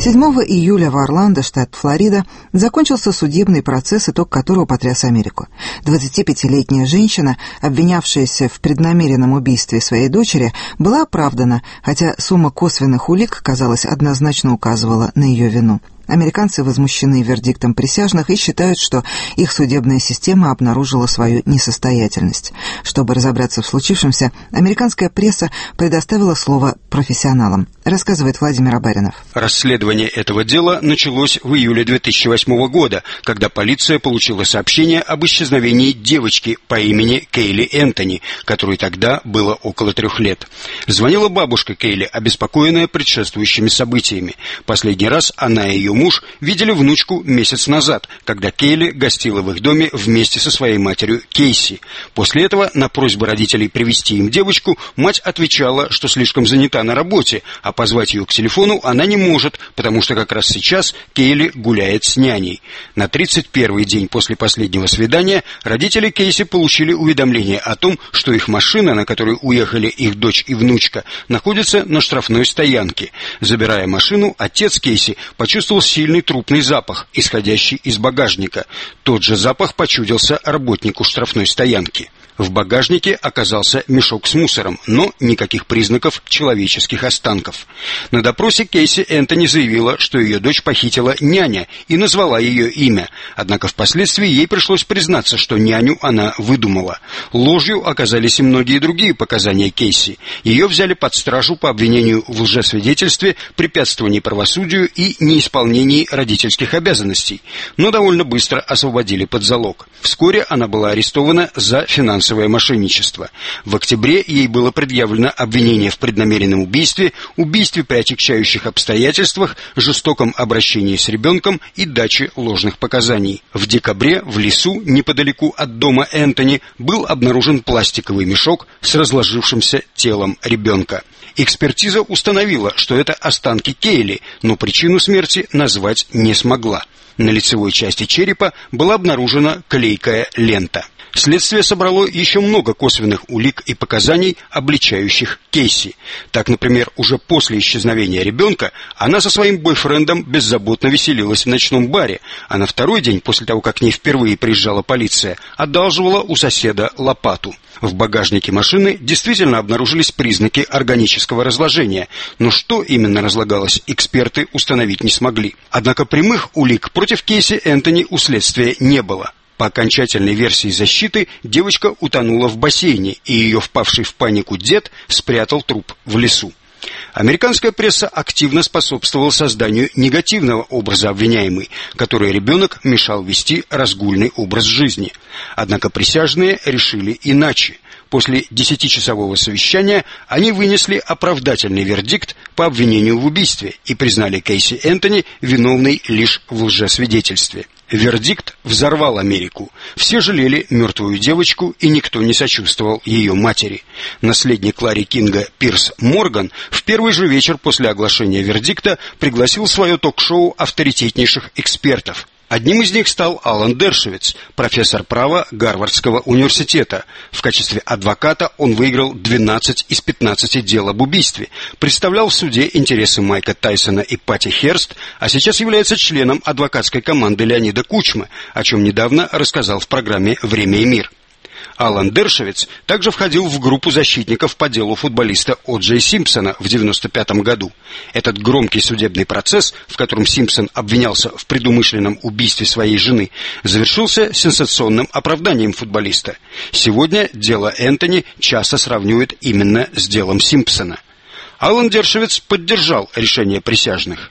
7 июля в Орландо, штат Флорида, закончился судебный процесс, итог которого потряс Америку. 25-летняя женщина, обвинявшаяся в преднамеренном убийстве своей дочери, была оправдана, хотя сумма косвенных улик, казалось, однозначно указывала на ее вину. Американцы возмущены вердиктом присяжных и считают, что их судебная система обнаружила свою несостоятельность. Чтобы разобраться в случившемся, американская пресса предоставила слово профессионалам, рассказывает Владимир Абаринов. Расследование этого дела началось в июле 2008 года, когда полиция получила сообщение об исчезновении девочки по имени Кейли Энтони, которой тогда было около 3 лет. Звонила бабушка Кейли, обеспокоенная предшествующими событиями. Последний раз она и ее муж видели внучку месяц назад, когда Кейли гостила в их доме вместе со своей матерью Кейси. После этого на просьбу родителей привезти им девочку мать отвечала, что слишком занята на работе, а позвать ее к телефону она не может, потому что как раз сейчас Кейли гуляет с няней. На 31-й день после последнего свидания родители Кейси получили уведомление о том, что их машина, на которой уехали их дочь и внучка, находится на штрафной стоянке. Забирая машину, отец Кейси почувствовал сильный трупный запах, исходящий из багажника. Тот же запах почудился работнику штрафной стоянки. В багажнике оказался мешок с мусором, но никаких признаков человеческих останков. На допросе Кейси Энтони заявила, что ее дочь похитила няня и назвала ее имя. Однако впоследствии ей пришлось признаться, что няню она выдумала. Ложью оказались и многие другие показания Кейси. Ее взяли под стражу по обвинению в лжесвидетельстве, препятствовании правосудию и неисполнении родительских обязанностей, но довольно быстро освободили под залог. Вскоре она была арестована за финансовое мошенничество. В октябре ей было предъявлено обвинение в преднамеренном убийстве, убийстве при отягчающих обстоятельствах, жестоком обращении с ребенком и даче ложных показаний. В декабре в лесу, неподалеку от дома Энтони, был обнаружен пластиковый мешок с разложившимся телом ребенка. Экспертиза установила, что это останки Кейли, но причину смерти назвать не смогла. На лицевой части черепа была обнаружена клейкая лента. Следствие собрало еще много косвенных улик и показаний, обличающих Кейси. Так, например, уже после исчезновения ребенка она со своим бойфрендом беззаботно веселилась в ночном баре, а на второй день, после того, как к ней впервые приезжала полиция, одалживала у соседа лопату. В багажнике машины действительно обнаружились признаки органического разложения, но что именно разлагалось, эксперты установить не смогли. Однако прямых улик против Кейси Энтони у следствия не было. По окончательной версии защиты, девочка утонула в бассейне, и ее впавший в панику дед спрятал труп в лесу. Американская пресса активно способствовала созданию негативного образа обвиняемой, который ребенок мешал вести разгульный образ жизни. Однако присяжные решили иначе. После 10-часового совещания они вынесли оправдательный вердикт по обвинению в убийстве и признали Кейси Энтони виновной лишь в лжесвидетельстве. Вердикт взорвал Америку. Все жалели мертвую девочку, и никто не сочувствовал ее матери. Наследник Ларри Кинга Пирс Морган в первый же вечер после оглашения вердикта пригласил в свое ток-шоу авторитетнейших экспертов. Одним из них стал Алан Дершовиц, профессор права Гарвардского университета. В качестве адвоката он выиграл 12 из 15 дел об убийстве, представлял в суде интересы Майка Тайсона и Пати Херст, а сейчас является членом адвокатской команды Леонида Кучмы, о чем недавно рассказал в программе «Время и мир». Алан Дершовиц также входил в группу защитников по делу футболиста О. Джей Симпсона в 1995 году. Этот громкий судебный процесс, в котором Симпсон обвинялся в предумышленном убийстве своей жены, завершился сенсационным оправданием футболиста. Сегодня дело Энтони часто сравнивают именно с делом Симпсона. Алан Дершовиц поддержал решение присяжных.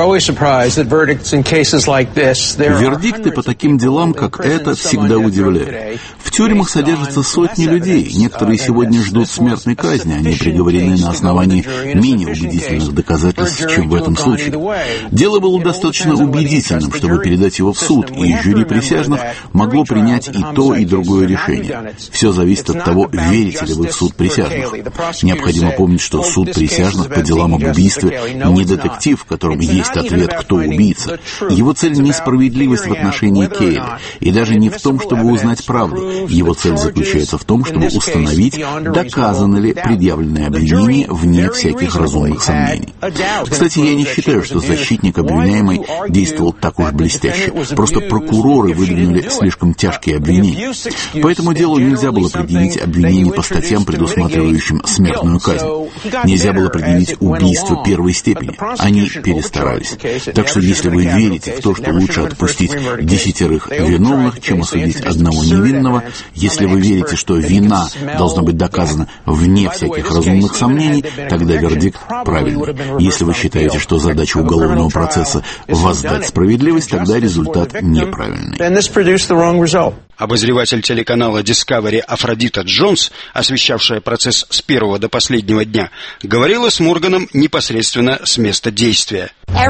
Вердикты по таким делам, как это, всегда удивляют. В тюрьмах содержатся сотни людей. Некоторые сегодня ждут смертной казни. Они приговорены на основании менее убедительных доказательств, чем в этом случае. Дело было достаточно убедительным, чтобы передать его в суд, и жюри присяжных могло принять и то, и другое решение. Все зависит от того, верите ли вы в суд присяжных. Необходимо помнить, что суд присяжных по делам об убийстве не детектив, в котором есть ответ, кто убийца. Его цель не справедливость в отношении Кейли, и даже не в том, чтобы узнать правду. Его цель заключается в том, чтобы установить, доказано ли предъявленное обвинение вне всяких разумных сомнений. Кстати, я не считаю, что защитник обвиняемой действовал так уж блестяще. Просто прокуроры выдвинули слишком тяжкие обвинения. По этому делу нельзя было предъявить обвинение по статьям, предусматривающим смертную казнь. Нельзя было предъявить убийство первой степени. Они перестарались. Так что если вы верите в то, что лучше отпустить 10 виновных, чем осудить одного невинного, если вы верите, что вина должна быть доказана вне всяких разумных сомнений, тогда вердикт правильный. Если вы считаете, что задача уголовного процесса — воздать справедливость, тогда результат неправильный. Обозреватель телеканала Discovery Афродита Джонс, освещавшая процесс с первого до последнего дня, говорила с Морганом непосредственно с места действия.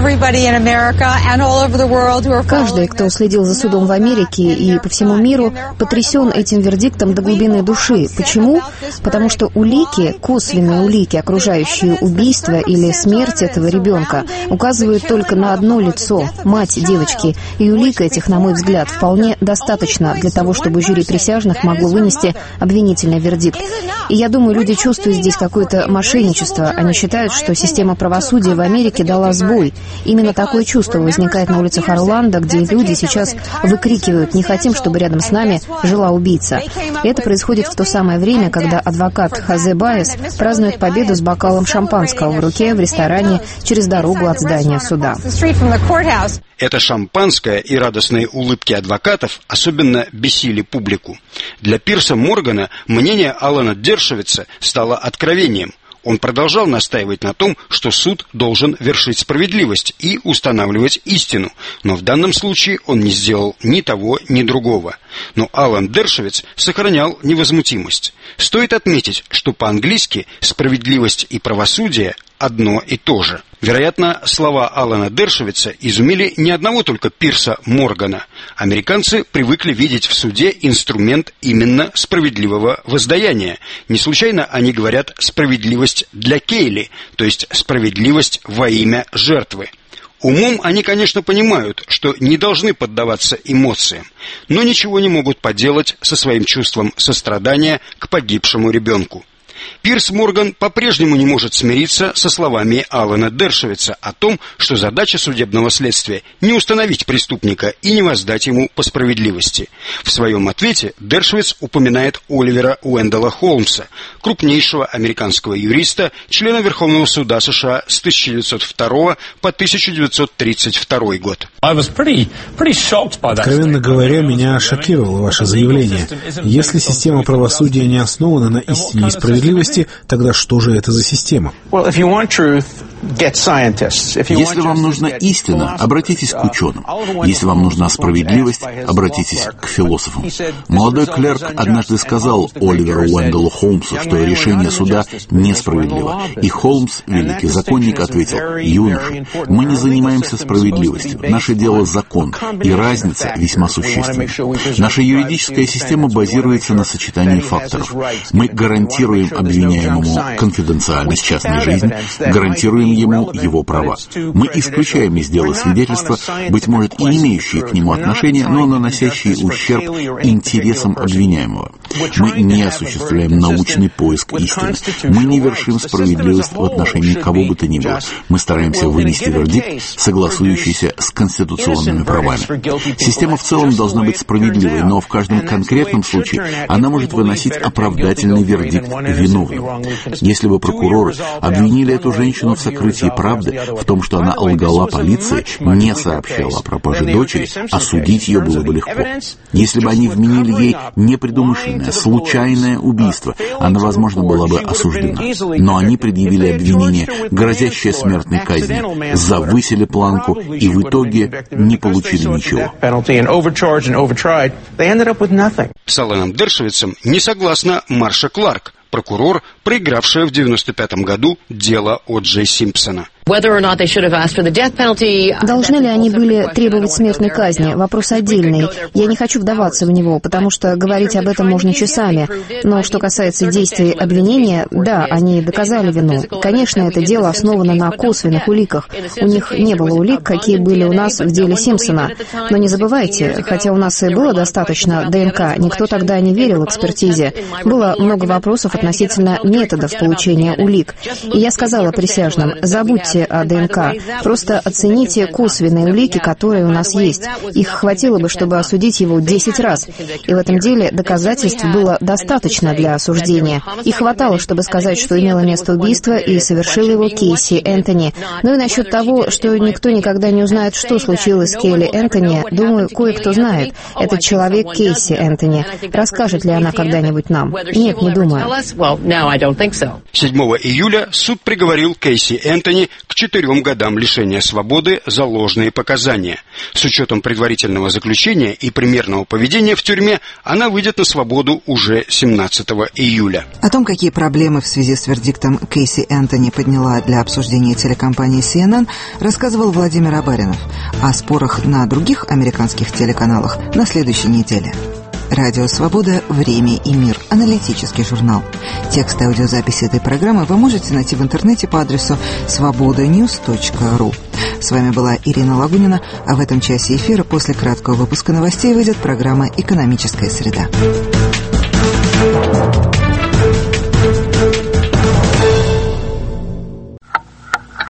Каждый, кто следил за судом в Америке и по всему миру, потрясен этим вердиктом до глубины души. Почему? Потому что улики, косвенные улики, окружающие убийство или смерть этого ребенка, указывают только на одно лицо — мать девочки. И улик этих, на мой взгляд, вполне достаточно для того, чтобы жюри присяжных могло вынести обвинительный вердикт. И я думаю, люди чувствуют здесь какое-то мошенничество. Они считают, что система правосудия в Америке дала сбой. Именно такое чувство возникает на улицах Орландо, где люди сейчас выкрикивают: «Не хотим, чтобы рядом с нами жила убийца». И это происходит в то самое время, когда адвокат Хозе Баес празднует победу с бокалом шампанского в руке в ресторане через дорогу от здания суда. Это шампанское и радостные улыбки адвокатов особенно бесили публику. Для Пирса Моргана мнение Алана Дершовица стало откровением. Он продолжал настаивать на том, что суд должен вершить справедливость и устанавливать истину, но в данном случае он не сделал ни того, ни другого. Но Алан Дершовиц сохранял невозмутимость. Стоит отметить, что по-английски справедливость и правосудие одно и то же. Вероятно, слова Алана Дершовица изумили не одного только Пирса Моргана. Американцы привыкли видеть в суде инструмент именно справедливого воздаяния. Не случайно они говорят «справедливость для Кейли», то есть справедливость во имя жертвы. Умом они, конечно, понимают, что не должны поддаваться эмоциям, но ничего не могут поделать со своим чувством сострадания к погибшему ребенку. Пирс Морган по-прежнему не может смириться со словами Алана Дершовица о том, что задача судебного следствия не установить преступника и не воздать ему по справедливости. В своем ответе Дершовиц упоминает Оливера Уэндела Холмса, крупнейшего американского юриста, члена Верховного суда США с 1902 по 1932 год. Откровенно говоря, меня шокировало ваше заявление. Если система правосудия не основана на истине и справедливости, тогда что же это за система? Если вам нужна истина, обратитесь к ученым. Если вам нужна справедливость, обратитесь к философам. Молодой клерк однажды сказал Оливеру Уэнделу Холмсу, что решение суда несправедливо. И Холмс, великий законник, ответил: «Юноша, мы не занимаемся справедливостью. Наше дело — закон, и разница весьма существенна. Наша юридическая система базируется на сочетании факторов. Мы гарантируем обвиняемому конфиденциальность частной жизни, гарантируем ему его права. Мы исключаем из дела свидетельства, быть может, и имеющие к нему отношение, но наносящие ущерб интересам обвиняемого. Мы не осуществляем научный поиск истины. Мы не вершим справедливость в отношении кого бы то ни было. Мы стараемся вынести вердикт, согласующийся с конституционными правами. Система в целом должна быть справедливой, но в каждом конкретном случае она может выносить оправдательный вердикт виновным. Если бы прокуроры обвинили эту женщину в сокрытии правды, в том, что она лгала полиции, не сообщала о пропаже дочери, осудить ее было бы легко. Если бы они вменили ей непредумышленное, случайное убийство, она, возможно, была бы осуждена. Но они предъявили обвинение, грозящее смертной казнью, завысили планку и в итоге не получили ничего. С Аланом Дершовицем не согласна Марша Кларк, прокурор, проигравшая в 1995 году дело О. Джей Симпсона. Должны ли они были требовать смертной казни? Вопрос отдельный. Я не хочу вдаваться в него, потому что говорить об этом можно часами. Но что касается действий обвинения, да, они доказали вину. Конечно, это дело основано на косвенных уликах. У них не было улик, какие были у нас в деле Симпсона. Но не забывайте, хотя у нас и было достаточно ДНК, никто тогда не верил экспертизе. Было много вопросов относительно методов получения улик. И я сказала присяжным, забудьте о ДНК, просто оцените косвенные улики, которые у нас есть. Их хватило бы, чтобы осудить его 10 раз. И в этом деле доказательств было достаточно для осуждения. И хватало, чтобы сказать, что имело место убийство и совершил его Кейси Энтони. Ну и насчет того, что никто никогда не узнает, что случилось с Кейли Энтони, думаю, кое-кто знает. Этот человек Кейси Энтони. Расскажет ли она когда-нибудь нам? Нет, не думаю. 7 июля суд приговорил Кейси Энтони к 4 годам лишения свободы за ложные показания. С учетом предварительного заключения и примерного поведения в тюрьме, она выйдет на свободу уже 17 июля. О том, какие проблемы в связи с вердиктом Кейси Энтони подняла для обсуждения телекомпании CNN, рассказывал Владимир Абаринов. О спорах на других американских телеканалах на следующей неделе. Радио «Свобода. Время и мир». Аналитический журнал. Текст аудиозаписи этой программы вы можете найти в интернете по адресу svobodanews.ru. С вами была Ирина Лагунина, а в этом часе эфира после краткого выпуска новостей выйдет программа «Экономическая среда».